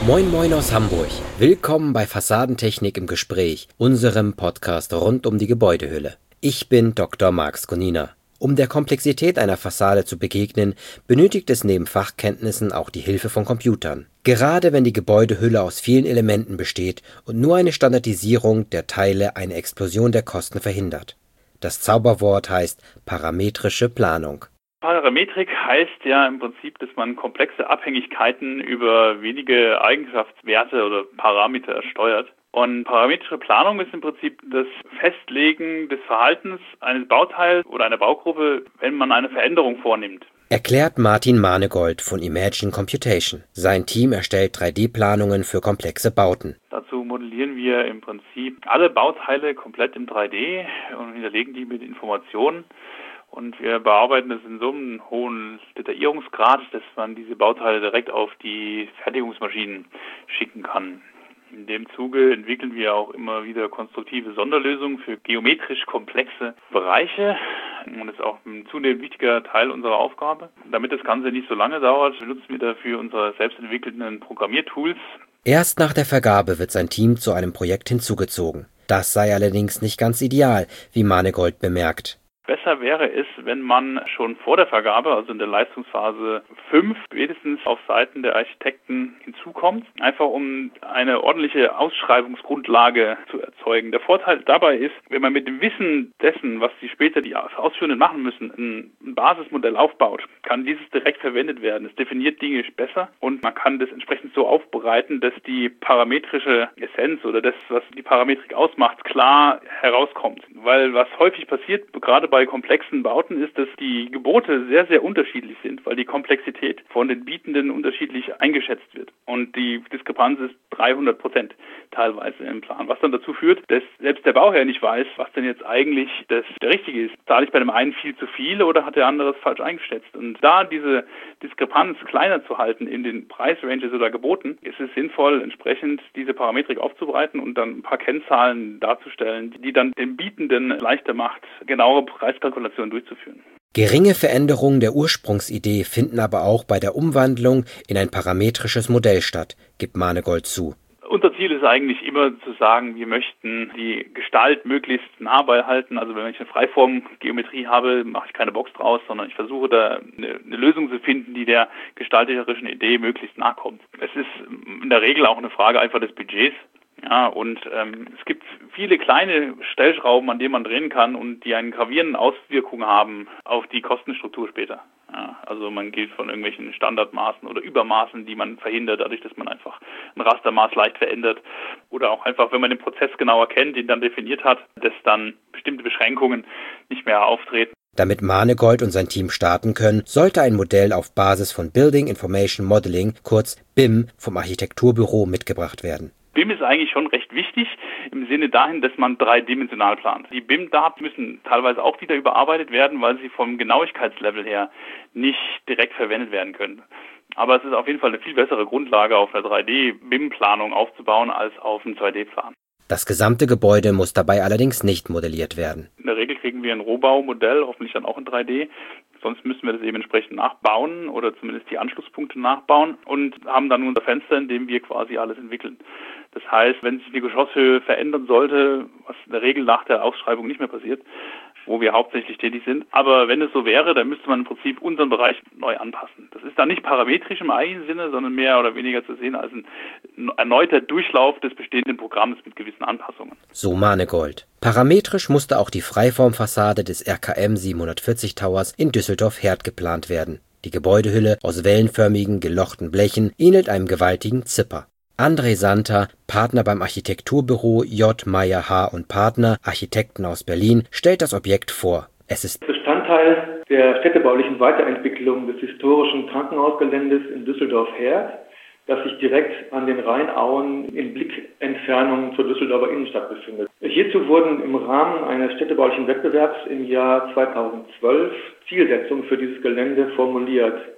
Moin Moin aus Hamburg. Willkommen bei Fassadentechnik im Gespräch, unserem Podcast rund um die Gebäudehülle. Ich bin Dr. Marx Gonina. Um der Komplexität einer Fassade zu begegnen, benötigt es neben Fachkenntnissen auch die Hilfe von Computern. Gerade wenn die Gebäudehülle aus vielen Elementen besteht und nur eine Standardisierung der Teile eine Explosion der Kosten verhindert. Das Zauberwort heißt parametrische Planung. Parametrik heißt ja im Prinzip, dass man komplexe Abhängigkeiten über wenige Eigenschaftswerte oder Parameter steuert. Und parametrische Planung ist im Prinzip das Festlegen des Verhaltens eines Bauteils oder einer Baugruppe, wenn man eine Veränderung vornimmt. Erklärt Martin Manegold von Imagine Computation. Sein Team erstellt 3D-Planungen für komplexe Bauten. Dazu modellieren wir im Prinzip alle Bauteile komplett im 3D und hinterlegen die mit Informationen. Und wir bearbeiten das in so einem hohen Detaillierungsgrad, dass man diese Bauteile direkt auf die Fertigungsmaschinen schicken kann. In dem Zuge entwickeln wir auch immer wieder konstruktive Sonderlösungen für geometrisch komplexe Bereiche. Und das ist auch ein zunehmend wichtiger Teil unserer Aufgabe. Damit das Ganze nicht so lange dauert, benutzen wir dafür unsere selbst entwickelten Programmiertools. Erst nach der Vergabe wird sein Team zu einem Projekt hinzugezogen. Das sei allerdings nicht ganz ideal, wie Manegold bemerkt. Besser wäre es, wenn man schon vor der Vergabe, also in der Leistungsphase 5, spätestens auf Seiten der Architekten hinzukommt, einfach um eine ordentliche Ausschreibungsgrundlage zu erzeugen. Der Vorteil dabei ist, wenn man mit dem Wissen dessen, was die Ausführenden machen müssen, ein Basismodell aufbaut, kann dieses direkt verwendet werden. Es definiert Dinge besser und man kann das entsprechend so aufbereiten, dass die parametrische Essenz oder das, was die Parametrik ausmacht, klar herauskommt. Weil was häufig passiert, gerade bei komplexen Bauten, ist, dass die Gebote sehr, sehr unterschiedlich sind, weil die Komplexität von den Bietenden unterschiedlich eingeschätzt wird. Und die Diskrepanz ist 300% teilweise im Plan, was dann dazu führt, dass selbst der Bauherr nicht weiß, was denn jetzt eigentlich der Richtige ist. Zahle ich bei dem einen viel zu viel oder hat der andere es falsch eingeschätzt? Und da diese Diskrepanz kleiner zu halten in den Preisranges oder Geboten, ist es sinnvoll, entsprechend diese Parametrik aufzubereiten und dann ein paar Kennzahlen darzustellen, die dann den Bietenden leichter macht, genauere Preiskalkulationen durchzuführen. Geringe Veränderungen der Ursprungsidee finden aber auch bei der Umwandlung in ein parametrisches Modell statt, gibt Manegold zu. Unser Ziel ist eigentlich immer zu sagen, wir möchten die Gestalt möglichst nah beibehalten. Also wenn ich eine Freiformgeometrie habe, mache ich keine Box draus, sondern ich versuche da eine Lösung zu finden, die der gestalterischen Idee möglichst nahe kommt. Es ist in der Regel auch eine Frage einfach des Budgets. Ja, und es gibt viele kleine Stellschrauben, an denen man drehen kann und die einen gravierenden Auswirkungen haben auf die Kostenstruktur später. Ja, also man geht von irgendwelchen Standardmaßen oder Übermaßen, die man verhindert, dadurch, dass man einfach ein Rastermaß leicht verändert. Oder auch einfach, wenn man den Prozess genauer kennt, den dann definiert hat, dass dann bestimmte Beschränkungen nicht mehr auftreten. Damit Manegold und sein Team starten können, sollte ein Modell auf Basis von Building Information Modeling, kurz BIM, vom Architekturbüro mitgebracht werden. BIM ist eigentlich schon recht wichtig im Sinne dahin, dass man dreidimensional plant. Die BIM-Daten müssen teilweise auch wieder überarbeitet werden, weil sie vom Genauigkeitslevel her nicht direkt verwendet werden können. Aber es ist auf jeden Fall eine viel bessere Grundlage, auf einer 3D-BIM-Planung aufzubauen, als auf einem 2D-Plan. Das gesamte Gebäude muss dabei allerdings nicht modelliert werden. In der Regel kriegen wir ein Rohbaumodell, hoffentlich dann auch in 3D. Sonst müssen wir das eben entsprechend nachbauen oder zumindest die Anschlusspunkte nachbauen und haben dann unser Fenster, in dem wir quasi alles entwickeln. Das heißt, wenn sich die Geschosshöhe verändern sollte, was in der Regel nach der Ausschreibung nicht mehr passiert, wo wir hauptsächlich tätig sind. Aber wenn es so wäre, dann müsste man im Prinzip unseren Bereich neu anpassen. Das ist dann nicht parametrisch im eigenen Sinne, sondern mehr oder weniger zu sehen als ein erneuter Durchlauf des bestehenden Programms mit gewissen Anpassungen. So Manegold. Parametrisch musste auch die Freiformfassade des RKM 740 Towers in Düsseldorf-Herd geplant werden. Die Gebäudehülle aus wellenförmigen, gelochten Blechen ähnelt einem gewaltigen Zipper. André Santer, Partner beim Architekturbüro J. Meyer H. & Partner, Architekten aus Berlin, stellt das Objekt vor. Es ist Bestandteil der städtebaulichen Weiterentwicklung des historischen Krankenhausgeländes in Düsseldorf-Herd, das sich direkt an den Rheinauen in Blickentfernung zur Düsseldorfer Innenstadt befindet. Hierzu wurden im Rahmen eines städtebaulichen Wettbewerbs im Jahr 2012 Zielsetzungen für dieses Gelände formuliert.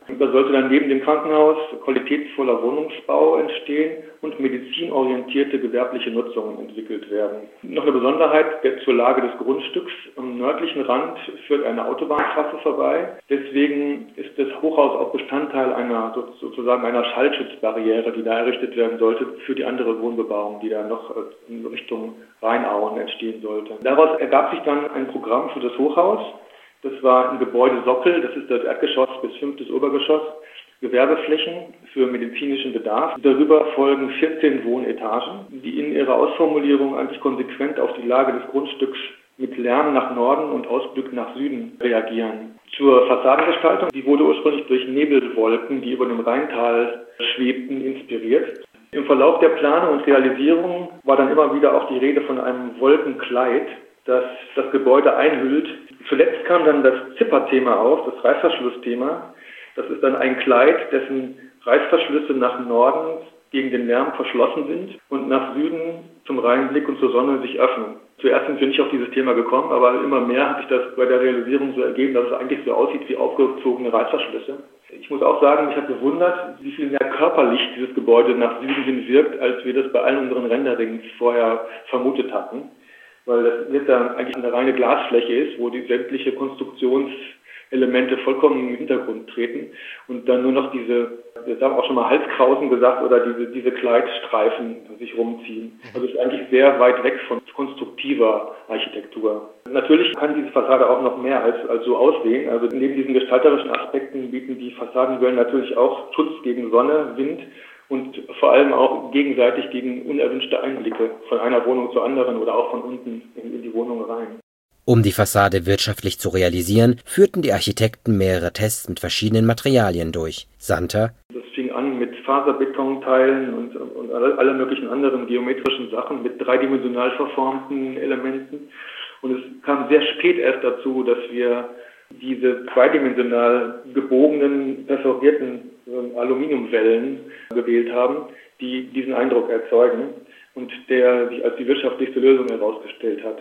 Da sollte dann neben dem Krankenhaus qualitätsvoller Wohnungsbau entstehen und medizinorientierte gewerbliche Nutzungen entwickelt werden. Noch eine Besonderheit zur Lage des Grundstücks. Am nördlichen Rand führt eine Autobahntrasse vorbei. Deswegen ist das Hochhaus auch Bestandteil einer Schallschutzbarriere, die da errichtet werden sollte für die andere Wohnbebauung, die da noch in Richtung Rheinauen entstehen sollte. Daraus ergab sich dann ein Programm für das Hochhaus. Das war ein Gebäudesockel, das ist das Erdgeschoss bis 5. Obergeschoss, Gewerbeflächen für medizinischen Bedarf. Darüber folgen 14 Wohnetagen, die in ihrer Ausformulierung eigentlich konsequent auf die Lage des Grundstücks mit Lärm nach Norden und Ausblick nach Süden reagieren. Zur Fassadengestaltung, die wurde ursprünglich durch Nebelwolken, die über dem Rheintal schwebten, inspiriert. Im Verlauf der Planung und Realisierung war dann immer wieder auch die Rede von einem Wolkenkleid, das das Gebäude einhüllt. Zuletzt kam dann das Zipperthema auf, das Reißverschlussthema. Das ist dann ein Kleid, dessen Reißverschlüsse nach Norden gegen den Lärm verschlossen sind und nach Süden zum Rheinblick und zur Sonne sich öffnen. Zuerst sind wir nicht auf dieses Thema gekommen, aber immer mehr hat sich das bei der Realisierung so ergeben, dass es eigentlich so aussieht wie aufgezogene Reißverschlüsse. Ich muss auch sagen, mich hat bewundert, wie viel mehr körperlich dieses Gebäude nach Süden hin wirkt, als wir das bei allen unseren Renderings vorher vermutet hatten. Weil das jetzt dann eigentlich eine reine Glasfläche ist, wo die sämtliche Konstruktionselemente vollkommen im Hintergrund treten und dann nur noch wir haben auch schon mal Halskrausen gesagt, oder diese Kleidstreifen sich rumziehen. Also es ist eigentlich sehr weit weg von konstruktiver Architektur. Natürlich kann diese Fassade auch noch mehr als so aussehen. Also neben diesen gestalterischen Aspekten bieten die Fassadenwellen natürlich auch Schutz gegen Sonne, Wind und vor allem auch gegenseitig gegen unerwünschte Einblicke von einer Wohnung zur anderen oder auch von unten in die Wohnung rein. Um die Fassade wirtschaftlich zu realisieren, führten die Architekten mehrere Tests mit verschiedenen Materialien durch. Santer: Das fing an mit Faserbetonteilen und alle möglichen anderen geometrischen Sachen, mit dreidimensional verformten Elementen. Und es kam sehr spät erst dazu, dass wir diese zweidimensional gebogenen, perforierten Aluminiumwellen gewählt haben, die diesen Eindruck erzeugen und der sich als die wirtschaftlichste Lösung herausgestellt hat.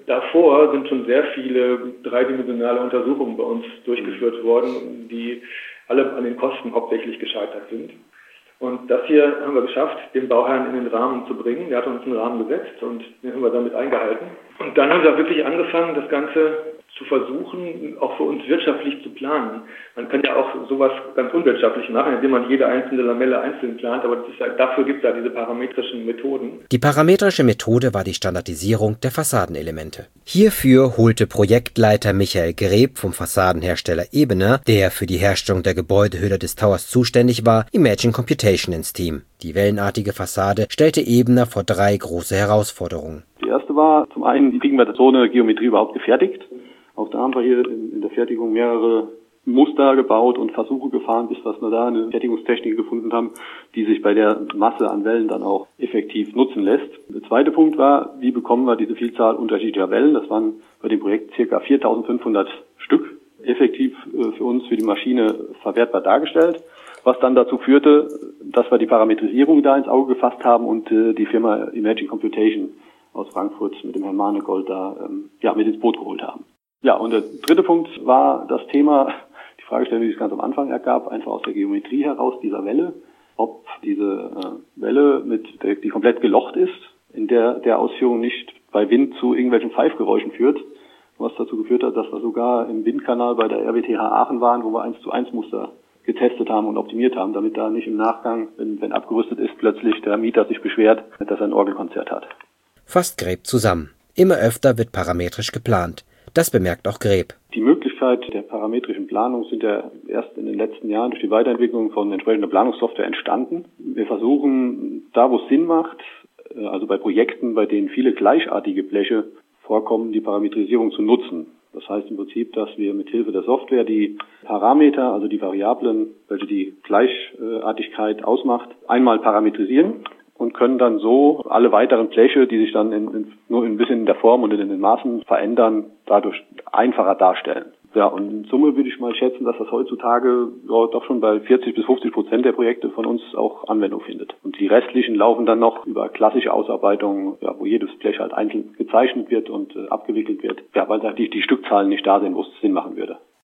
Davor sind schon sehr viele dreidimensionale Untersuchungen bei uns durchgeführt worden, die alle an den Kosten hauptsächlich gescheitert sind. Und das hier haben wir geschafft, den Bauherrn in den Rahmen zu bringen. Der hat uns einen Rahmen gesetzt und den haben wir damit eingehalten. Und dann haben wir wirklich angefangen, das Ganze zu versuchen, auch für uns wirtschaftlich zu planen. Man kann ja auch sowas ganz unwirtschaftlich machen, indem man jede einzelne Lamelle einzeln plant, aber dafür gibt es ja diese parametrischen Methoden. Die parametrische Methode war die Standardisierung der Fassadenelemente. Hierfür holte Projektleiter Michael Greb vom Fassadenhersteller Ebener, der für die Herstellung der Gebäudehülle des Towers zuständig war, Imagine Computation ins Team. Die wellenartige Fassade stellte Ebener vor 3 große Herausforderungen. Die erste war, zum einen, wie kriegen wir so eine Geometrie überhaupt gefertigt? Auch da haben wir hier in der Fertigung mehrere Muster gebaut und Versuche gefahren, bis wir da eine Fertigungstechnik gefunden haben, die sich bei der Masse an Wellen dann auch effektiv nutzen lässt. Der zweite Punkt war, wie bekommen wir diese Vielzahl unterschiedlicher Wellen? Das waren bei dem Projekt ca. 4.500 Stück, effektiv für uns, für die Maschine verwertbar dargestellt, was dann dazu führte, dass wir die Parametrisierung da ins Auge gefasst haben und die Firma Imagine Computation aus Frankfurt mit dem Herrn Mahnegold da mit ins Boot geholt haben. Ja, und der dritte Punkt war das Thema, die Fragestellung, die sich ganz am Anfang ergab, einfach aus der Geometrie heraus dieser Welle, ob diese Welle, die komplett gelocht ist, in der Ausführung nicht bei Wind zu irgendwelchen Pfeifgeräuschen führt, was dazu geführt hat, dass wir sogar im Windkanal bei der RWTH Aachen waren, wo wir 1:1 Muster getestet haben und optimiert haben, damit da nicht im Nachgang, wenn abgerüstet ist, plötzlich der Mieter sich beschwert, dass er ein Orgelkonzert hat. Fasst Greb zusammen. Immer öfter wird parametrisch geplant. Das bemerkt auch Greb. Die Möglichkeit der parametrischen Planung sind ja erst in den letzten Jahren durch die Weiterentwicklung von entsprechender Planungssoftware entstanden. Wir versuchen, da wo es Sinn macht, also bei Projekten, bei denen viele gleichartige Bleche vorkommen, die Parametrisierung zu nutzen. Das heißt im Prinzip, dass wir mit Hilfe der Software die Parameter, also die Variablen, welche die Gleichartigkeit ausmacht, einmal parametrisieren und können dann so alle weiteren Bleche, die sich dann nur ein bisschen in der Form und in den Maßen verändern, dadurch einfacher darstellen. Ja, und in Summe würde ich mal schätzen, dass das heutzutage doch schon bei 40-50% der Projekte von uns auch Anwendung findet. Und die restlichen laufen dann noch über klassische Ausarbeitungen, wo jedes Blech halt einzeln gezeichnet wird und abgewickelt wird, weil da die Stückzahlen nicht da sind, wo es Sinn machen würde.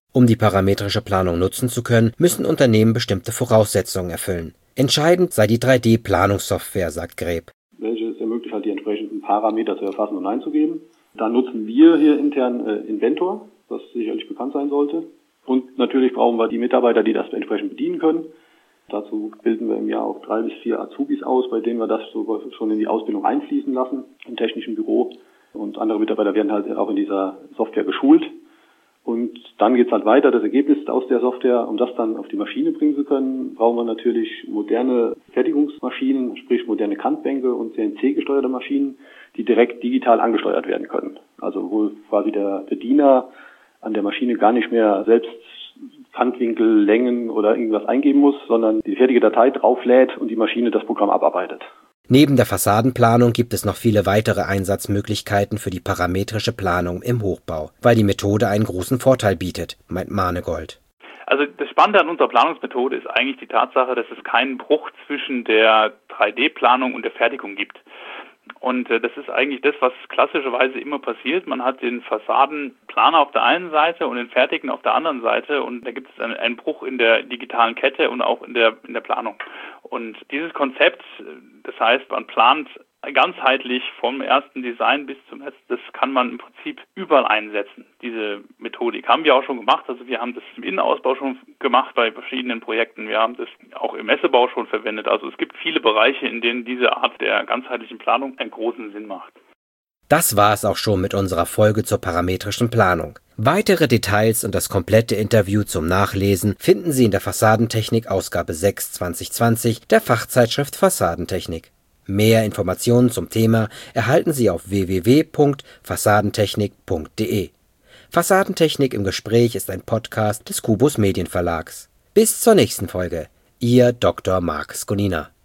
Um die parametrische Planung nutzen zu können, müssen Unternehmen bestimmte Voraussetzungen erfüllen. Entscheidend sei die 3D-Planungssoftware, sagt Greb. Welche es ermöglicht, halt die entsprechenden Parameter zu erfassen und einzugeben. Dann nutzen wir hier intern Inventor, was sicherlich bekannt sein sollte. Und natürlich brauchen wir die Mitarbeiter, die das entsprechend bedienen können. Dazu bilden wir im Jahr auch 3 bis 4 Azubis aus, bei denen wir das so schon in die Ausbildung einfließen lassen, im technischen Büro. Und andere Mitarbeiter werden halt auch in dieser Software geschult. Und dann geht's halt weiter, das Ergebnis aus der Software, um das dann auf die Maschine bringen zu können, brauchen wir natürlich moderne Fertigungsmaschinen, sprich moderne Kantbänke und CNC-gesteuerte Maschinen, die direkt digital angesteuert werden können. Also wo quasi der Bediener an der Maschine gar nicht mehr selbst Kantwinkel, Längen oder irgendwas eingeben muss, sondern die fertige Datei drauflädt und die Maschine das Programm abarbeitet. Neben der Fassadenplanung gibt es noch viele weitere Einsatzmöglichkeiten für die parametrische Planung im Hochbau, weil die Methode einen großen Vorteil bietet, meint Manegold. Also das Spannende an unserer Planungsmethode ist eigentlich die Tatsache, dass es keinen Bruch zwischen der 3D-Planung und der Fertigung gibt. Und das ist eigentlich das, was klassischerweise immer passiert. Man hat den Fassadenplaner auf der einen Seite und den Fertigen auf der anderen Seite und da gibt es einen Bruch in der digitalen Kette und auch in der Planung. Und dieses Konzept, das heißt, man plant ganzheitlich vom ersten Design bis zum letzten, das kann man im Prinzip überall einsetzen. Diese Methodik haben wir auch schon gemacht. Also wir haben das im Innenausbau schon gemacht bei verschiedenen Projekten. Wir haben das auch im Messebau schon verwendet. Also es gibt viele Bereiche, in denen diese Art der ganzheitlichen Planung einen großen Sinn macht. Das war es auch schon mit unserer Folge zur parametrischen Planung. Weitere Details und das komplette Interview zum Nachlesen finden Sie in der Fassadentechnik Ausgabe 6 2020 der Fachzeitschrift Fassadentechnik. Mehr Informationen zum Thema erhalten Sie auf www.fassadentechnik.de. Fassadentechnik im Gespräch ist ein Podcast des Kubus Medienverlags. Bis zur nächsten Folge. Ihr Dr. Marc Sconina.